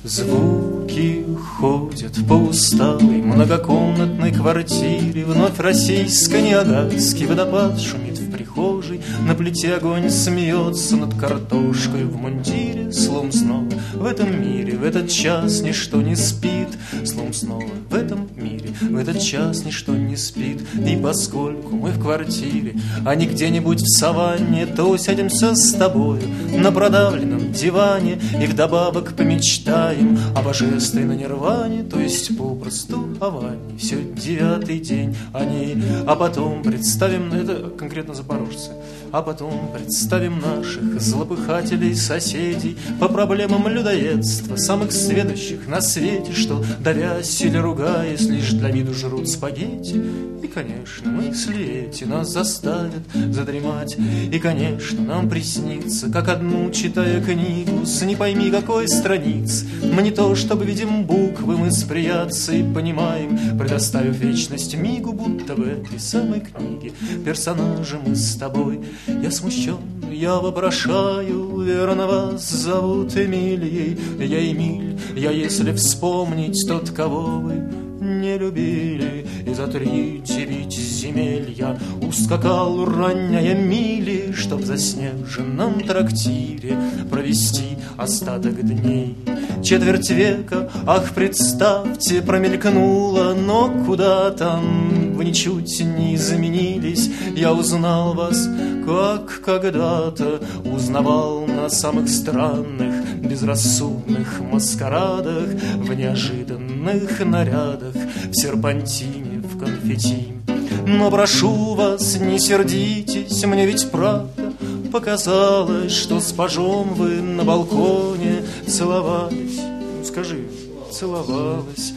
Звуки ходят по усталой многокомнатной квартире. Вновь российский Ниагарский водопад шумит в прихожей. На плите огонь смеется над картошкой в мундире. Словом снова в этом мире в этот час ничто не спит. Словом снова в этом мире в этот час ничто не спит. И поскольку мы в квартире, а не где-нибудь в саванне, то сядемся с тобою на продавленном диване и вдобавок помечтаем о божественной нирване, то есть попросту о ванне. Все 9-й день о ней, а потом представим, это конкретно запорожцы, а потом представим наших злопыхателей соседей по проблемам людоедства, самых сведущих на свете, что, давясь или ругаясь, лишь для виду жрут спагетти. И, конечно, мысли эти нас заставят задремать, и, конечно, нам приснится, как одну, читая книгу с не пойми какой страниц. Мы не то чтобы видим буквы, мы с приятцей понимаем, предоставив вечность мигу, будто в этой самой книге персонажи мы с тобой. Я смущен, я вопрошаю, верно, вас зовут Эмилией. Я Эмиль, я, если вспомнить тот, кого вы не любили. И за 3-9 земель я ускакал ранняя мили, чтоб в заснеженном трактире провести остаток дней. Четверть века, ах, представьте, промелькнула, но куда там вы ничуть не изменились. Я узнал вас, как когда-то узнавал на самых странных, безрассудных маскарадах, в неожиданных нарядах, в серпантине, в конфетти. Но прошу вас, не сердитесь, мне ведь правда показалось, что с пажом вы на балконе целовались. Ну, скажи, целовалась.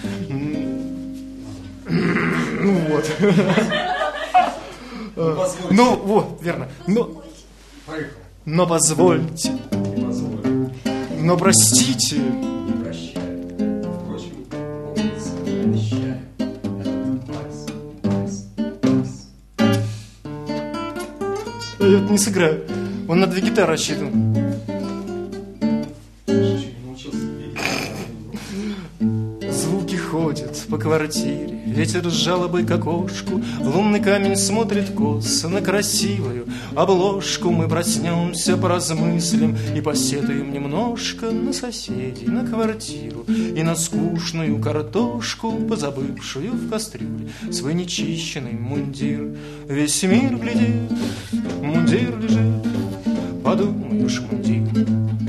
Ну вот. Ну вот, верно. Но позвольте. Но простите. Я вот не сыграю. Он на 2 гитары рассчитан. Звуки ходят по квартире, ветер с жалобой к окошку, лунный камень смотрит косо на красивую обложку. Мы проснемся, поразмыслим и посетуем немножко на соседей, на квартиру и на скучную картошку, позабывшую в кастрюле свой нечищенный мундир. Весь мир глядит, мундир лежит, подумаешь, мундир.